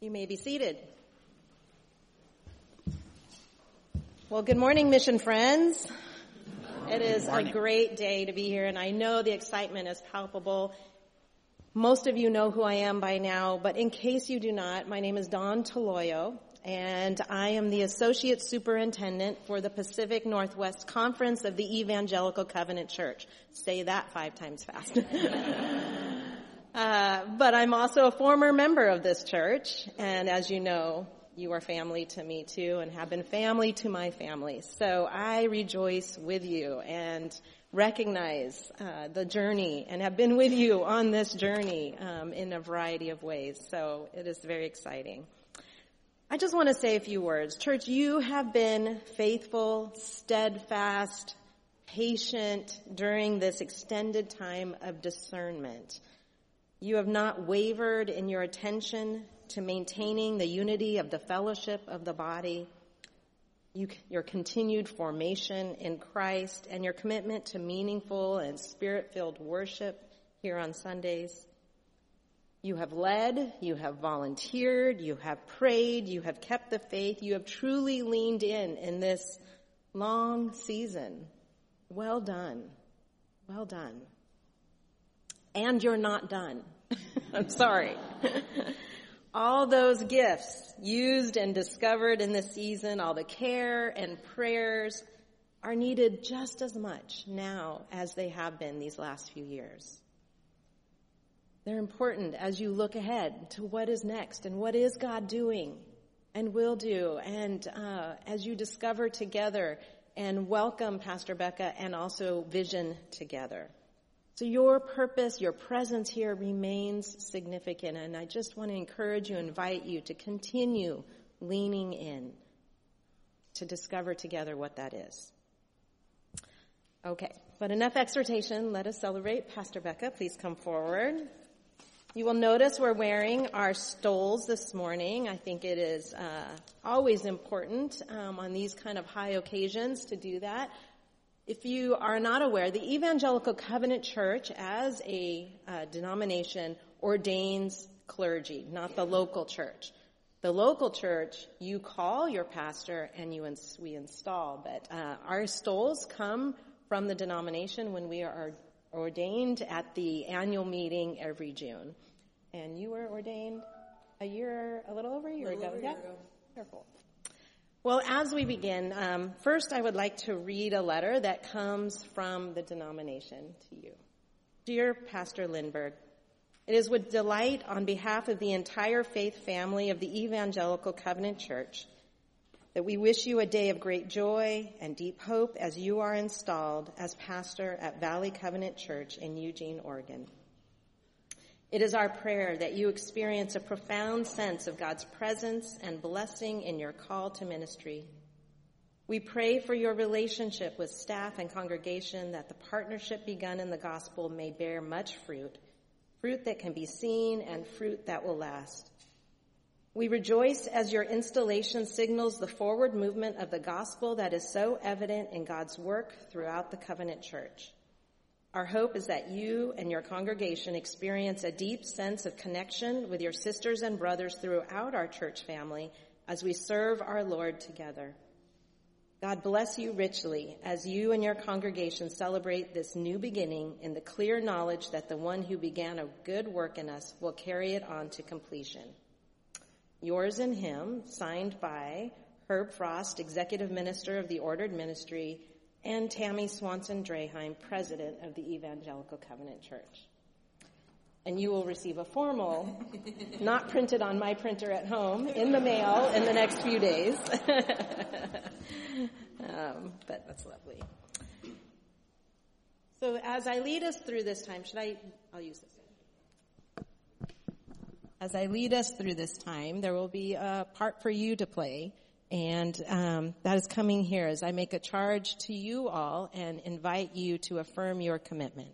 You may be seated. Well, good morning, Mission friends. It is a great day to be here, and I know the excitement is palpable. Most of you know who I am by now, but in case you do not, my name is Dawn Toloyo, and I am the Associate Superintendent for the Pacific Northwest Conference of the Evangelical Covenant Church. Say that 5 times fast. But I'm also a former member of this church, and as you know, you are family to me too, and have been family to my family. So I rejoice with you and recognize the journey, and have been with you on this journey in a variety of ways. So it is very exciting. I just want to say a few words. Church, you have been faithful, steadfast, patient during this extended time of discernment. You have not wavered in your attention to maintaining the unity of the fellowship of the body, your continued formation in Christ, and your commitment to meaningful and spirit-filled worship here on Sundays. You have led, you have volunteered, you have prayed, you have kept the faith, you have truly leaned in this long season. Well done. Well done. And you're not done. I'm sorry. All those gifts used and discovered in this season, all the care and prayers are needed just as much now as they have been these last few years. They're important as you look ahead to what is next and what is God doing and will do, and as you discover together and welcome Pastor Becca and also Vision together. So your purpose, your presence here remains significant, and I just want to encourage you, invite you to continue leaning in to discover together what that is. Okay, but enough exhortation. Let us celebrate. Pastor Becca, please come forward. You will notice we're wearing our stoles this morning. I think it is always important on these kind of high occasions to do that. If you are not aware, the Evangelical Covenant Church, as a denomination, ordains clergy, not the local church. The local church, you call your pastor and we install. But our stoles come from the denomination when we are ordained at the annual meeting every June. And you were ordained a little over a year ago. Yeah, wonderful. Well, as we begin, first I would like to read a letter that comes from the denomination to you. Dear Pastor Lindberg, it is with delight on behalf of the entire faith family of the Evangelical Covenant Church that we wish you a day of great joy and deep hope as you are installed as pastor at Valley Covenant Church in Eugene, Oregon. It is our prayer that you experience a profound sense of God's presence and blessing in your call to ministry. We pray for your relationship with staff and congregation, that the partnership begun in the gospel may bear much fruit that can be seen and fruit that will last. We rejoice as your installation signals the forward movement of the gospel that is so evident in God's work throughout the Covenant Church. Our hope is that you and your congregation experience a deep sense of connection with your sisters and brothers throughout our church family as we serve our Lord together. God bless you richly as you and your congregation celebrate this new beginning in the clear knowledge that the one who began a good work in us will carry it on to completion. Yours in him, signed by Herb Frost, Executive Minister of the Ordered Ministry, and Tammy Swanson Draheim, President of the Evangelical Covenant Church. And you will receive a formal, not printed on my printer at home, in the mail in the next few days. But that's lovely. So as I lead us through this time, I'll use this. As I lead us through this time, there will be a part for you to play. And that is coming here as I make a charge to you all and invite you to affirm your commitment.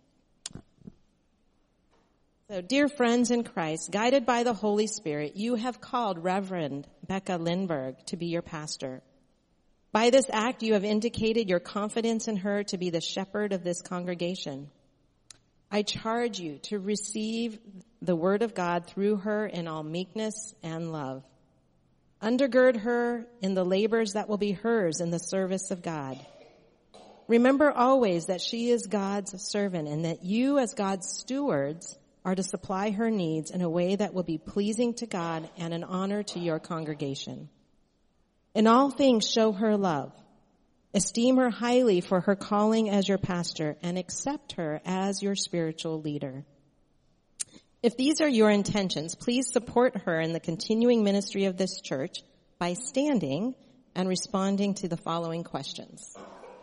So, dear friends in Christ, guided by the Holy Spirit, you have called Reverend Becca Lindberg to be your pastor. By this act, you have indicated your confidence in her to be the shepherd of this congregation. I charge you to receive the word of God through her in all meekness and love. Undergird her in the labors that will be hers in the service of God. Remember always that she is God's servant and that you as God's stewards are to supply her needs in a way that will be pleasing to God and an honor to your congregation. In all things show her love. Esteem her highly for her calling as your pastor and accept her as your spiritual leader. If these are your intentions, please support her in the continuing ministry of this church by standing and responding to the following questions.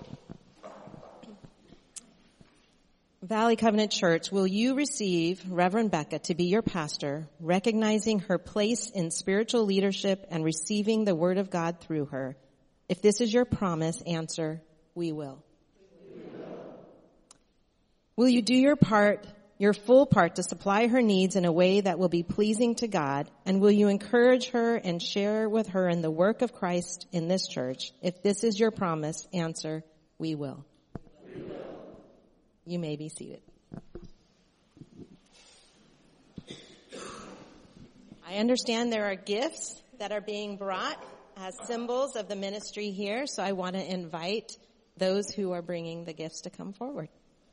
Valley Covenant Church, will you receive Reverend Becca to be your pastor, recognizing her place in spiritual leadership and receiving the word of God through her? If this is your promise, answer, we will. Will you do your part, your full part, to supply her needs in a way that will be pleasing to God? And will you encourage her and share with her in the work of Christ in this church? If this is your promise, answer, we will. You may be seated. I understand there are gifts that are being brought as symbols of the ministry here, so I want to invite those who are bringing the gifts to come forward.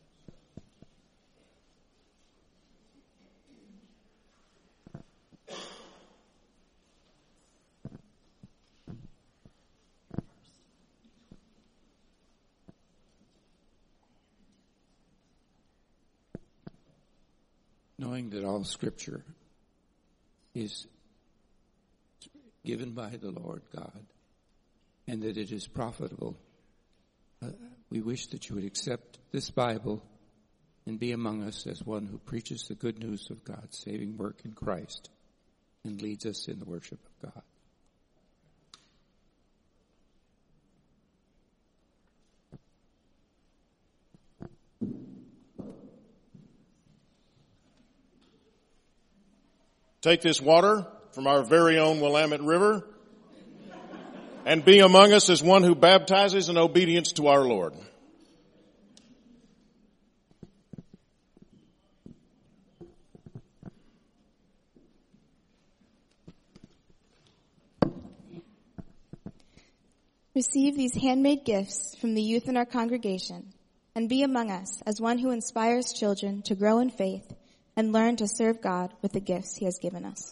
Knowing that all Scripture is given by the Lord God and that it is profitable, we wish that you would accept this Bible and be among us as one who preaches the good news of God's saving work in Christ and leads us in the worship of God. Take this water from our very own Willamette River and be among us as one who baptizes in obedience to our Lord. Receive these handmade gifts from the youth in our congregation and be among us as one who inspires children to grow in faith and learn to serve God with the gifts He has given us.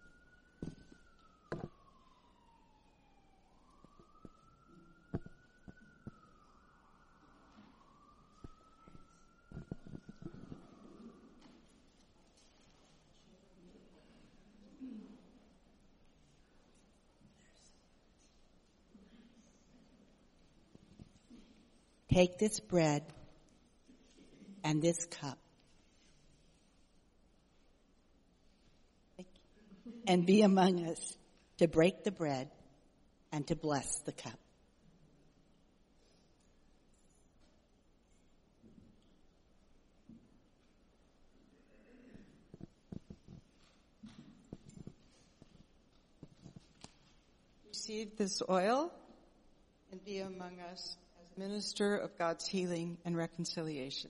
Take this bread and this cup and be among us to break the bread and to bless the cup. Receive this oil and be among us as minister of God's healing and reconciliation.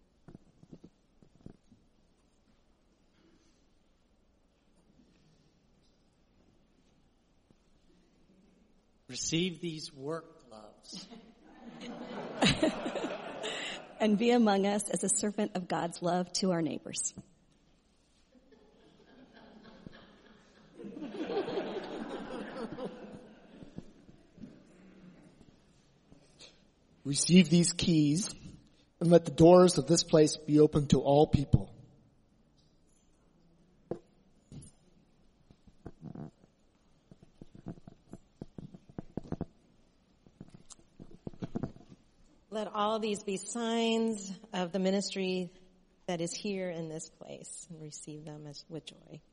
Receive these work gloves. And be among us as a servant of God's love to our neighbors. Receive these keys and let the doors of this place be open to all people. Let all these be signs of the ministry that is here in this place, and receive them with joy.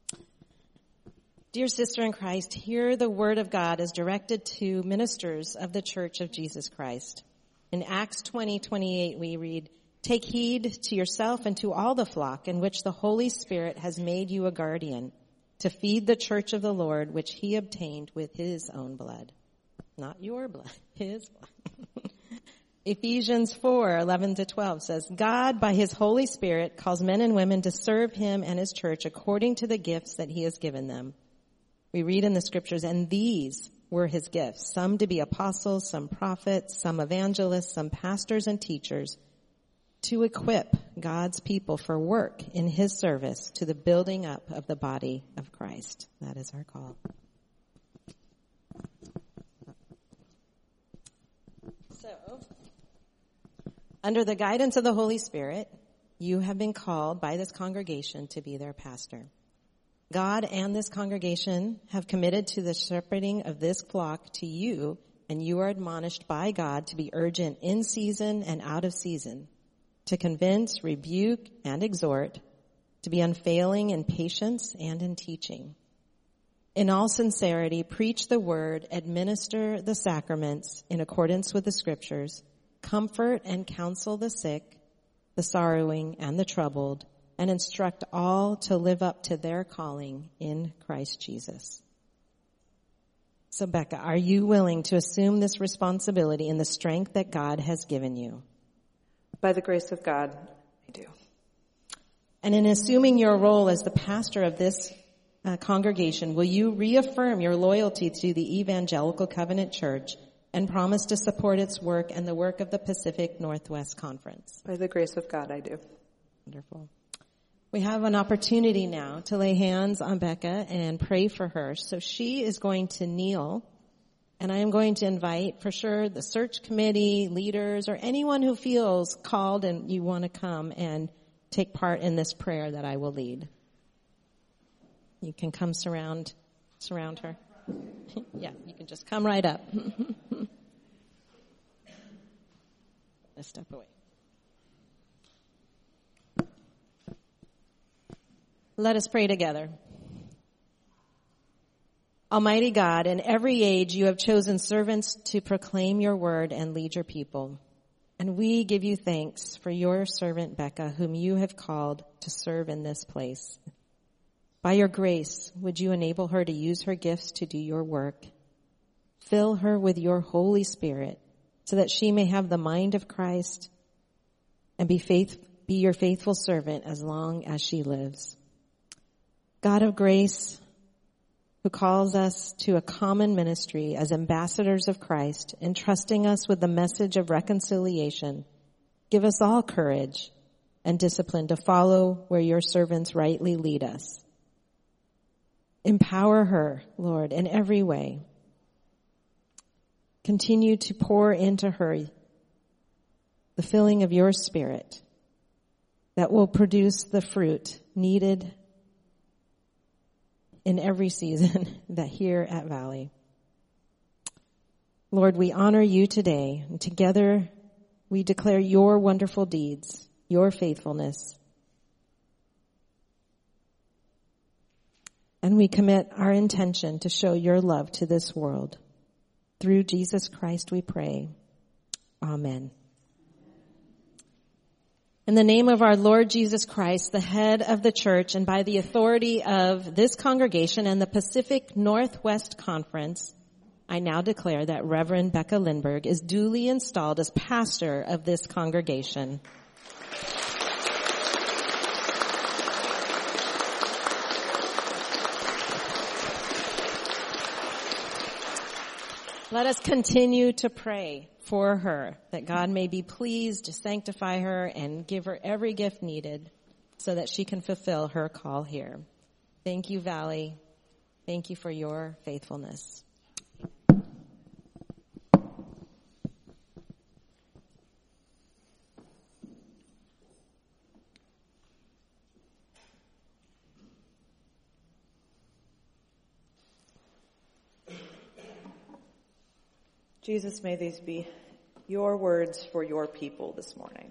Dear sister in Christ, hear the word of God as directed to ministers of the Church of Jesus Christ. In Acts 20:28, we read, "Take heed to yourself and to all the flock in which the Holy Spirit has made you a guardian, to feed the church of the Lord, which he obtained with his own blood." Not your blood, his blood. Ephesians 4:11-12 says, God, by his Holy Spirit, calls men and women to serve him and his church according to the gifts that he has given them. We read in the scriptures, and these were his gifts, some to be apostles, some prophets, some evangelists, some pastors and teachers, to equip God's people for work in his service to the building up of the body of Christ. That is our call. So, under the guidance of the Holy Spirit, you have been called by this congregation to be their pastor. God and this congregation have committed to the shepherding of this flock to you, and you are admonished by God to be urgent in season and out of season, to convince, rebuke, and exhort, to be unfailing in patience and in teaching. In all sincerity, preach the word, administer the sacraments in accordance with the scriptures, comfort and counsel the sick, the sorrowing, and the troubled, and instruct all to live up to their calling in Christ Jesus. So, Becca, are you willing to assume this responsibility in the strength that God has given you? By the grace of God, I do. And in assuming your role as the pastor of this congregation, will you reaffirm your loyalty to the Evangelical Covenant Church and promise to support its work and the work of the Pacific Northwest Conference? By the grace of God, I do. Wonderful. We have an opportunity now to lay hands on Becca and pray for her. So she is going to kneel, and I am going to invite, for sure, the search committee, leaders, or anyone who feels called and you want to come and take part in this prayer that I will lead. You can come surround her. Yeah, you can just come right up. Let's step away. Let us pray together. Almighty God, in every age you have chosen servants to proclaim your word and lead your people. And we give you thanks for your servant Becca, whom you have called to serve in this place. By your grace, would you enable her to use her gifts to do your work? Fill her with your Holy Spirit so that she may have the mind of Christ and be your faithful servant as long as she lives. God of grace, who calls us to a common ministry as ambassadors of Christ, entrusting us with the message of reconciliation, give us all courage and discipline to follow where your servants rightly lead us. Empower her, Lord, in every way. Continue to pour into her the filling of your Spirit that will produce the fruit needed in every season that here at Valley. Lord, we honor you today, and together we declare your wonderful deeds, your faithfulness. And we commit our intention to show your love to this world. Through Jesus Christ we pray. Amen. In the name of our Lord Jesus Christ, the head of the church, and by the authority of this congregation and the Pacific Northwest Conference, I now declare that Reverend Becca Lindberg is duly installed as pastor of this congregation. Let us continue to pray for her, that God may be pleased to sanctify her and give her every gift needed so that she can fulfill her call here. Thank you, Valley. Thank you for your faithfulness. Jesus, may these be your words for your people this morning.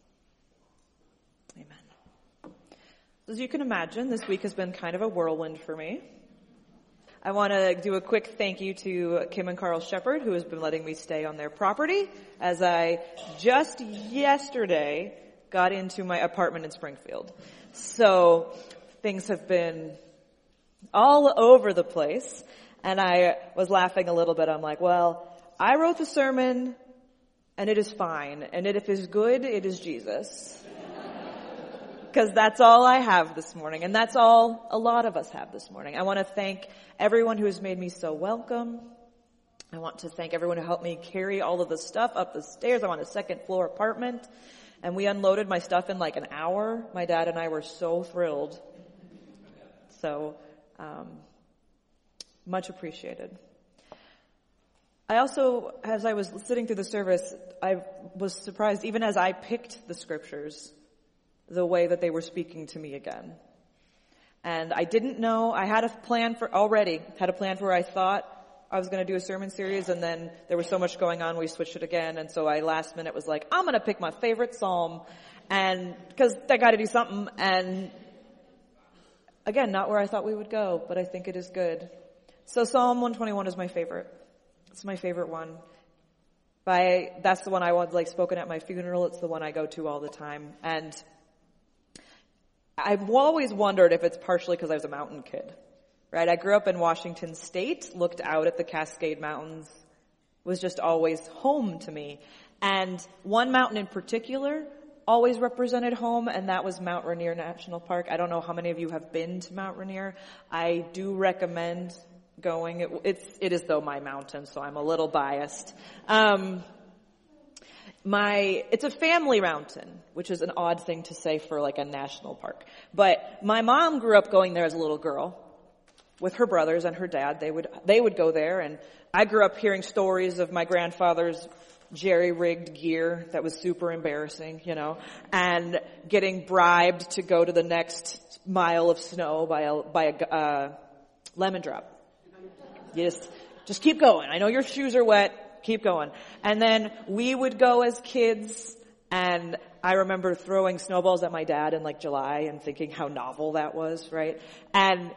Amen. As you can imagine, this week has been kind of a whirlwind for me. I want to do a quick thank you to Kim and Carl Shepard, who has been letting me stay on their property, as I just yesterday got into my apartment in Springfield. So things have been all over the place, and I was laughing a little bit. I'm like, well, I wrote the sermon and it is fine. And if it is good, it is Jesus. Because that's all I have this morning, and that's all a lot of us have this morning. I want to thank everyone who has made me so welcome. I want to thank everyone who helped me carry all of the stuff up the stairs. I'm on a second floor apartment, and we unloaded my stuff in like an hour. My dad and I were so thrilled. So, much appreciated. I also, as I was sitting through the service, I was surprised, even as I picked the scriptures, the way that they were speaking to me again. And I didn't know, I had a plan for where I thought I was going to do a sermon series, and then there was so much going on, we switched it again, and so I last minute was like, I'm going to pick my favorite psalm, and, because I got to do something, and again, not where I thought we would go, but I think it is good. So Psalm 121 is my favorite. It's my favorite one. That's the one I want, like, spoken at my funeral. It's the one I go to all the time, and I've always wondered if it's partially because I was a mountain kid, right? I grew up in Washington State, looked out at the Cascade Mountains, was just always home to me. And one mountain in particular always represented home, and that was Mount Rainier National Park. I don't know how many of you have been to Mount Rainier. I do recommend going. It is though my mountain, so I'm a little biased. It's a family mountain, which is an odd thing to say for like a national park. But my mom grew up going there as a little girl with her brothers and her dad. They would go there, and I grew up hearing stories of my grandfather's jerry-rigged gear that was super embarrassing, and getting bribed to go to the next mile of snow by a lemon drop. You just keep going. I know your shoes are wet. Keep going. And then we would go as kids, and I remember throwing snowballs at my dad in like July and thinking how novel that was, right? And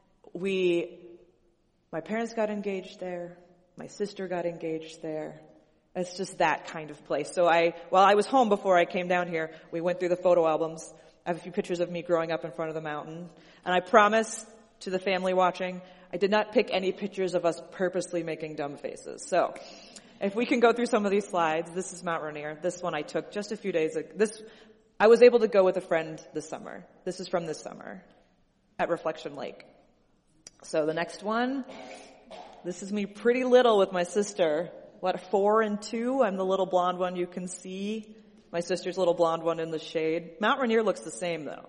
my parents got engaged there. My sister got engaged there. It's just that kind of place. So while I was home before I came down here, we went through the photo albums. I have a few pictures of me growing up in front of the mountain. And I promise to the family watching, I did not pick any pictures of us purposely making dumb faces. So if we can go through some of these slides, this is Mount Rainier. This one I took just a few days ago. I was able to go with a friend this summer. This is from this summer at Reflection Lake. So the next one, this is me pretty little with my sister. 4 and 2? I'm the little blonde one you can see. My sister's little blonde one in the shade. Mount Rainier looks the same though.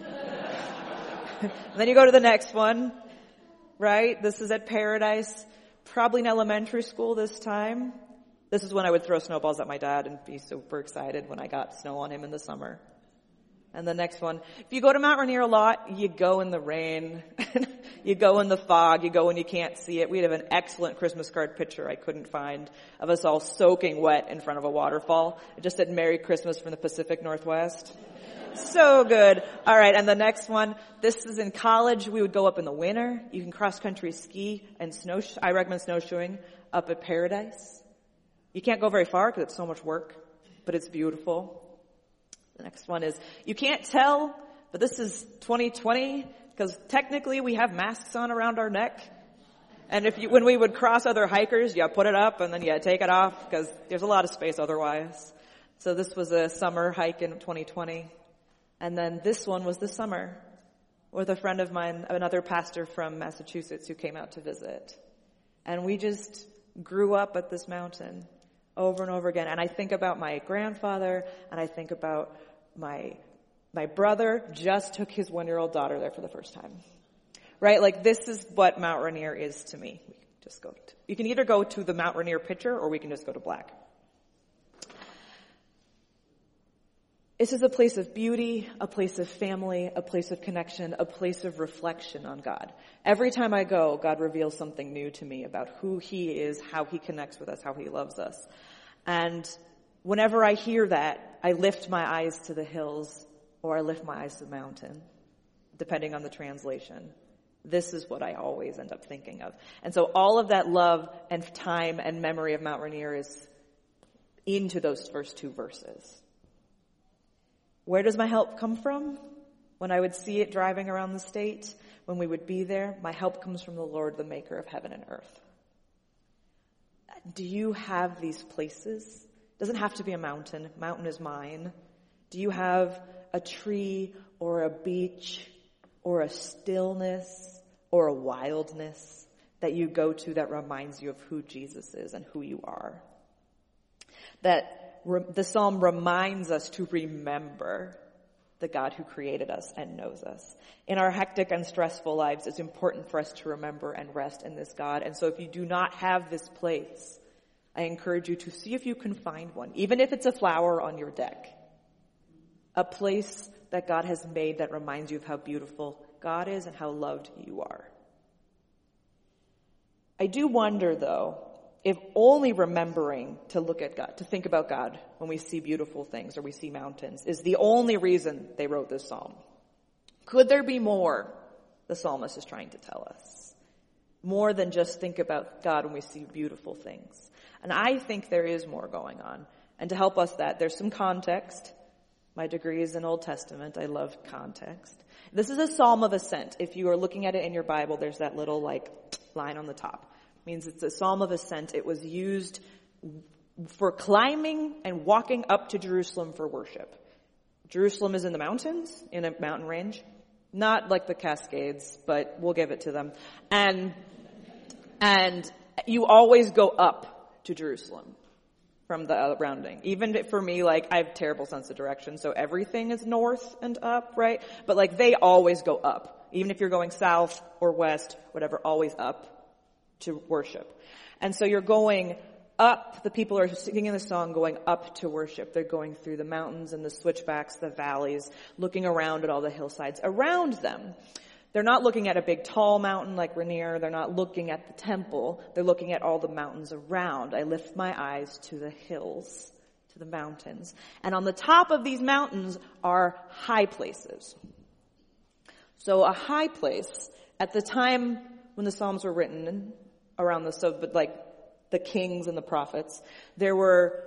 Then you go to the next one, right? This is at Paradise. Probably in elementary school this time. This is when I would throw snowballs at my dad and be super excited when I got snow on him in the summer. And the next one, if you go to Mount Rainier a lot, you go in the rain, you go in the fog, you go when you can't see it. We have an excellent Christmas card picture I couldn't find of us all soaking wet in front of a waterfall. It just said Merry Christmas from the Pacific Northwest. So good. All right, and the next one, this is in college. We would go up in the winter. You can cross-country ski and I recommend snowshoeing up at Paradise. You can't go very far because it's so much work, but it's beautiful. The next one is, you can't tell, but this is 2020 because technically we have masks on around our neck. And when we would cross other hikers, you put it up and then you take it off because there's a lot of space otherwise. So this was a summer hike in 2020. And then this one was this summer with a friend of mine, another pastor from Massachusetts who came out to visit. And we just grew up at this mountain over and over again. And I think about my grandfather, and I think about my brother just took his 1-year-old daughter there for the first time. Right? Like, this is what Mount Rainier is to me. You can either go to the Mount Rainier picture, or we can just go to black. This is a place of beauty, a place of family, a place of connection, a place of reflection on God. Every time I go, God reveals something new to me about who He is, how He connects with us, how He loves us. And whenever I hear that, I lift my eyes to the hills, or I lift my eyes to the mountain, depending on the translation. This is what I always end up thinking of. And so all of that love and time and memory of Mount Rainier is into those first 2 verses. Where does my help come from? When I would see it driving around the state, when we would be there, my help comes from the Lord, the maker of heaven and earth. Do you have these places Doesn't have to be a mountain. Mountain is mine. Do you have a tree or a beach or a stillness or a wildness that you go to that reminds you of who Jesus is and who you are? That the psalm reminds us to remember the God who created us and knows us. In our hectic and stressful lives, it's important for us to remember and rest in this God. And so if you do not have this place, I encourage you to see if you can find one, even if it's a flower on your deck. A place that God has made that reminds you of how beautiful God is and how loved you are. I do wonder, though, if only remembering to look at God, to think about God when we see beautiful things or we see mountains is the only reason they wrote this psalm. Could there be more the psalmist is trying to tell us? More than just think about God when we see beautiful things. And I think there is more going on. And to help us that, there's some context. My degree is in Old Testament. I love context. This is a psalm of ascent. If you are looking at it in your Bible, there's that little line on the top. It means it's a psalm of ascent. It was used for climbing and walking up to Jerusalem for worship. Jerusalem is in the mountains, in a mountain range. Not like the Cascades, but we'll give it to them. And you always go up to Jerusalem from the surrounding. Even for me, I have terrible sense of direction, so everything is north and up, right? But they always go up. Even if you're going south or west, whatever, always up to worship. And so you're going up. The people are singing the song going up to worship. They're going through the mountains and the switchbacks, the valleys, looking around at all the hillsides around them. They're not looking at a big tall mountain like Rainier. They're not looking at the temple. They're looking at all the mountains around. I lift my eyes to the hills, to the mountains. And on the top of these mountains are high places. So a high place, at the time when the Psalms were written, around the kings and the prophets, there were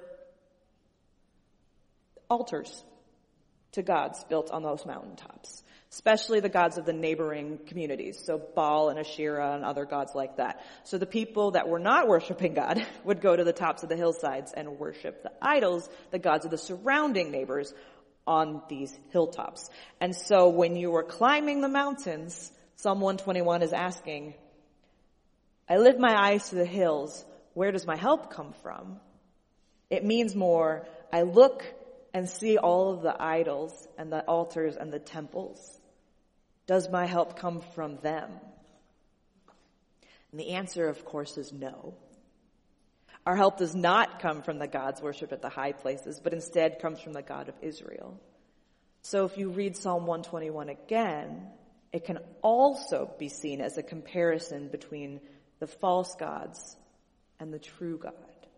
altars to gods built on those mountaintops, especially the gods of the neighboring communities, so Baal and Asherah and other gods like that. So the people that were not worshiping God would go to the tops of the hillsides and worship the idols, the gods of the surrounding neighbors on these hilltops. And so when you were climbing the mountains, Psalm 121 is asking, I lift my eyes to the hills. Where does my help come from? It means more, I look and see all of the idols and the altars and the temples. Does my help come from them? And the answer, of course, is no. Our help does not come from the gods worshipped at the high places, but instead comes from the God of Israel. So if you read Psalm 121 again, it can also be seen as a comparison between the false gods and the true God.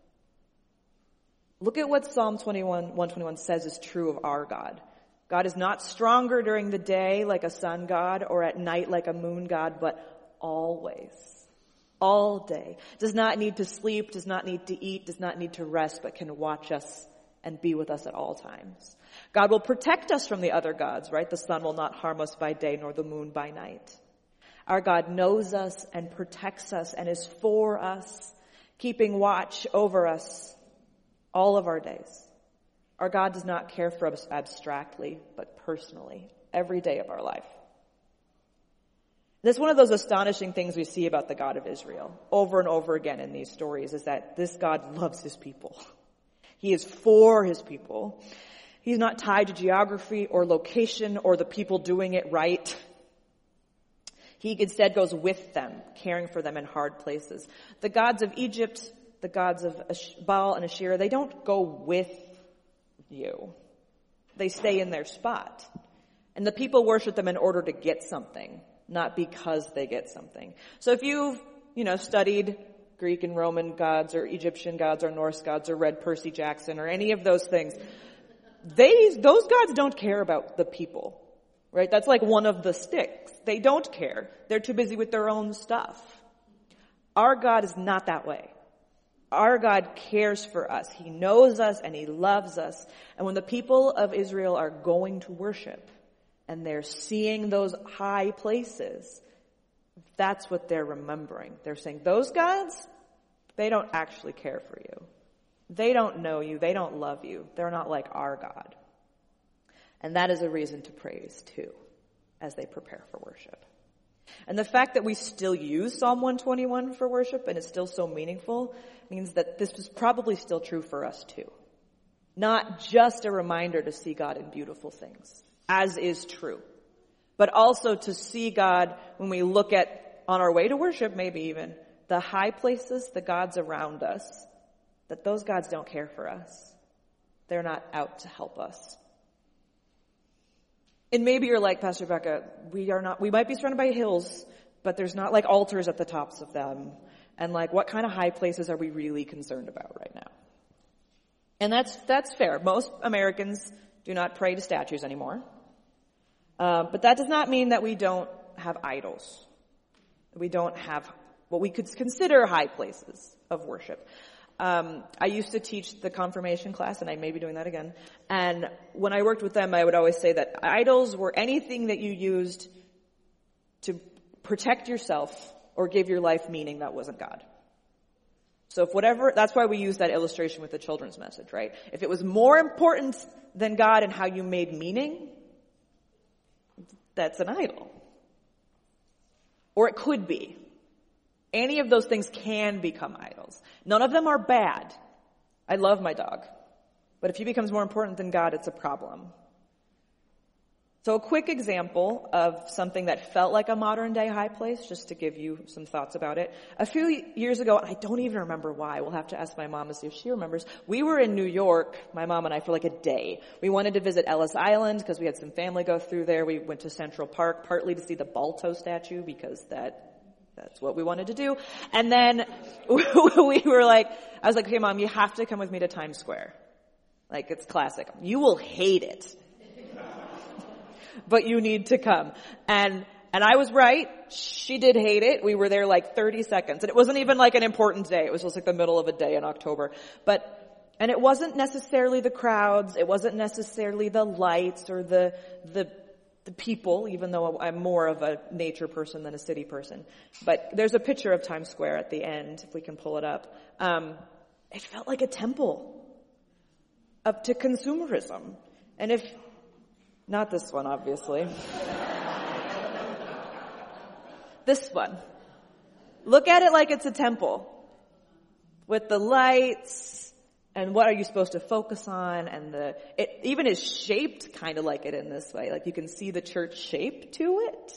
Look at what Psalm 121 says is true of our God. God is not stronger during the day like a sun god or at night like a moon god, but always, all day. Does not need to sleep, does not need to eat, does not need to rest, but can watch us and be with us at all times. God will protect us from the other gods, right? The sun will not harm us by day nor the moon by night. Our God knows us and protects us and is for us, keeping watch over us all of our days. Our God does not care for us abstractly, but personally, every day of our life. This is one of those astonishing things we see about the God of Israel over and over again in these stories, is that this God loves his people. He is for his people. He's not tied to geography or location or the people doing it right. He instead goes with them, caring for them in hard places. The gods of Egypt, the gods of Baal and Asherah, they don't go with you. They stay in their spot. And the people worship them in order to get something, not because they get something. So if you've, studied Greek and Roman gods or Egyptian gods or Norse gods or read Percy Jackson or any of those things, those gods don't care about the people. Right? That's like one of the sticks. They don't care. They're too busy with their own stuff. Our God is not that way. Our God cares for us. He knows us and he loves us. And when the people of Israel are going to worship and they're seeing those high places, that's what they're remembering. They're saying, those gods, they don't actually care for you. They don't know you. They don't love you. They're not like our God. And that is a reason to praise too, as they prepare for worship. And the fact that we still use Psalm 121 for worship and it's still so meaningful means that this is probably still true for us too. Not just a reminder to see God in beautiful things, as is true, but also to see God when we look at, on our way to worship maybe even, the high places, the gods around us, that those gods don't care for us. They're not out to help us. And maybe you're like, Pastor Becca, we might be surrounded by hills, but there's not like altars at the tops of them. And like, what kind of high places are we really concerned about right now? And that's fair. Most Americans do not pray to statues anymore. But that does not mean that we don't have idols. We don't have what we could consider high places of worship. I used to teach the confirmation class, and I may be doing that again. And when I worked with them, I would always say that idols were anything that you used to protect yourself or give your life meaning that wasn't God. So that's why we use that illustration with the children's message, right? If it was more important than God and how you made meaning, that's an idol. Or it could be. Any of those things can become idols. None of them are bad. I love my dog. But if he becomes more important than God, it's a problem. So a quick example of something that felt like a modern day high place, just to give you some thoughts about it. A few years ago, and I don't even remember why, we'll have to ask my mom to see if she remembers. We were in New York, my mom and I, for like a day. We wanted to visit Ellis Island because we had some family go through there. We went to Central Park, partly to see the Balto statue because that's what we wanted to do. And then we were like, I was like, okay, Mom, you have to come with me to Times Square. Like, it's classic. You will hate it. But you need to come. And I was right. She did hate it. We were there like 30 seconds. And it wasn't even like an important day. It was just like the middle of a day in October. And it wasn't necessarily the crowds. It wasn't necessarily the lights or the people, even though I'm more of a nature person than a city person. But there's a picture of Times Square at the end, if we can pull it up. It felt like a temple up to consumerism. And not this one, obviously. This one. Look at it like it's a temple. With the lights, and what are you supposed to focus on, and it even is shaped kind of like it in this way. Like you can see the church shape to it.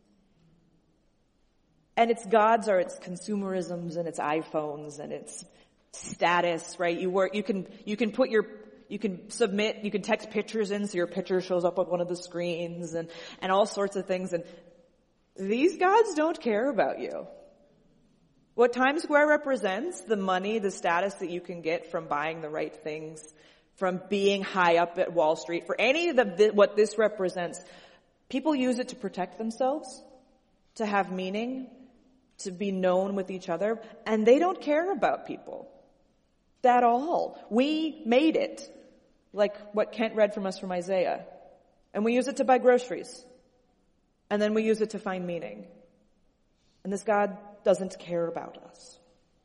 And its gods are its consumerisms and its iPhones and its status, right? You can text pictures in so your picture shows up on one of the screens and all sorts of things. And these gods don't care about you. What Times Square represents, the money, the status that you can get from buying the right things, from being high up at Wall Street, for any of what this represents, people use it to protect themselves, to have meaning, to be known with each other, and they don't care about people at all. We made it, like what Kent read from us from Isaiah, and we use it to buy groceries, and then we use it to find meaning. And this God doesn't care about us.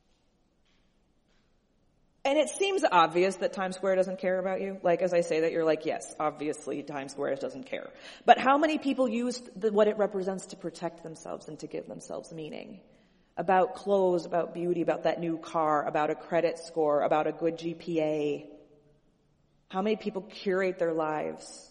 And it seems obvious that Times Square doesn't care about you. Like, as I say that, you're like, yes, obviously Times Square doesn't care. But how many people use what it represents to protect themselves and to give themselves meaning? About clothes, about beauty, about that new car, about a credit score, about a good GPA. How many people curate their lives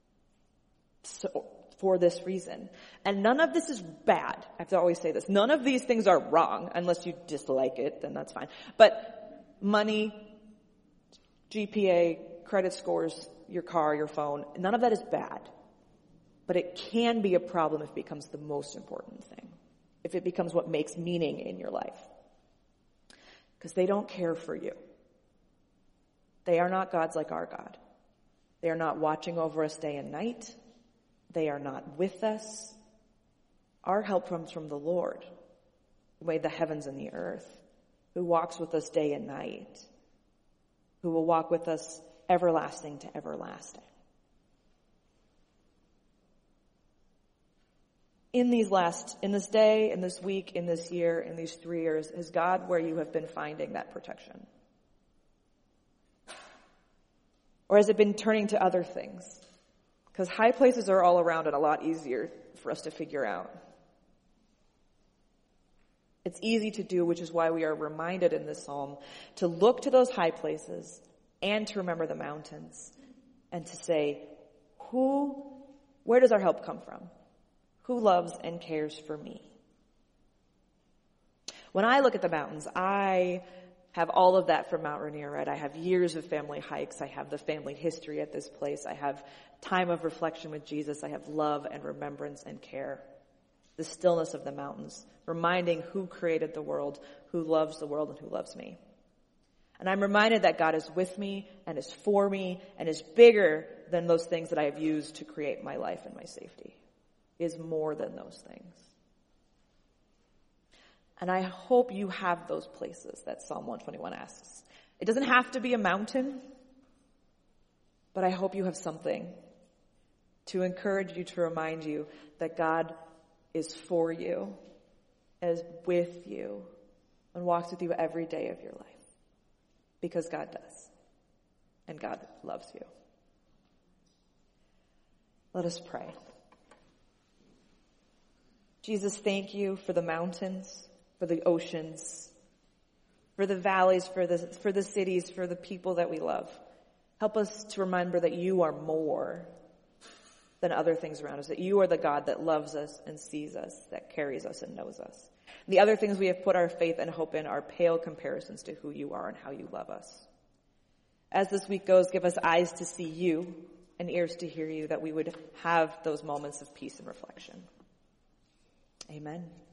for this reason? And none of this is bad. I have to always say this. None of these things are wrong, unless you dislike it, then that's fine. But money, GPA, credit scores, your car, your phone, none of that is bad. But it can be a problem if it becomes the most important thing. If it becomes what makes meaning in your life. Because they don't care for you. They are not gods like our God. They are not watching over us day and night. They are not with us. Our help comes from the Lord, who made the heavens and the earth, who walks with us day and night, who will walk with us everlasting to everlasting. In this day, in this week, in this year, in these 3 years, is God where you have been finding that protection? Or has it been turning to other things? Because high places are all around and a lot easier for us to figure out. It's easy to do, which is why we are reminded in this psalm to look to those high places and to remember the mountains and to say, where does our help come from? Who loves and cares for me? When I look at the mountains, I have all of that from Mount Rainier, right? I have years of family hikes. I have the family history at this place. I have time of reflection with Jesus. I have love and remembrance and care. The stillness of the mountains, reminding who created the world, who loves the world, and who loves me. And I'm reminded that God is with me and is for me and is bigger than those things that I have used to create my life and my safety. He is more than those things. And I hope you have those places that Psalm 121 asks. It doesn't have to be a mountain, but I hope you have something to encourage you, to remind you that God is for you, is with you, and walks with you every day of your life. Because God does. And God loves you. Let us pray. Jesus, thank you for the mountains, for the oceans, for the valleys, for the cities, for the people that we love. Help us to remember that you are more than other things around us, that you are the God that loves us and sees us, that carries us and knows us. And the other things we have put our faith and hope in are pale comparisons to who you are and how you love us. As this week goes, give us eyes to see you and ears to hear you, that we would have those moments of peace and reflection. Amen.